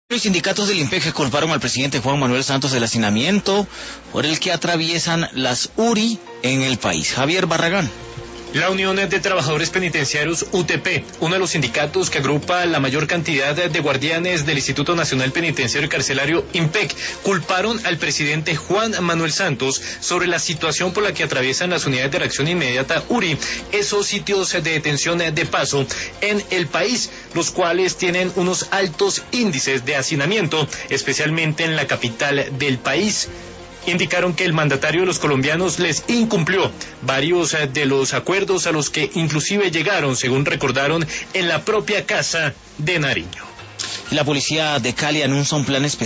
Los sindicatos del IMPEC culparon al presidente Juan Manuel Santos del hacinamiento por el que atraviesan las URI en el país. Javier Barragán. La Unión de Trabajadores Penitenciarios UTP, uno de los sindicatos que agrupa la mayor cantidad de guardianes del Instituto Nacional Penitenciario y Carcelario IMPEC, culparon al presidente Juan Manuel Santos sobre la situación por la que atraviesan las unidades de reacción inmediata URI, esos sitios de detención de paso en el país, los cuales tienen unos altos índices de hacinamiento, especialmente en la capital del país. Indicaron que el mandatario de los colombianos les incumplió varios de los acuerdos a los que inclusive llegaron, según recordaron, en la propia casa de Nariño. La policía de Cali anuncia un plan especial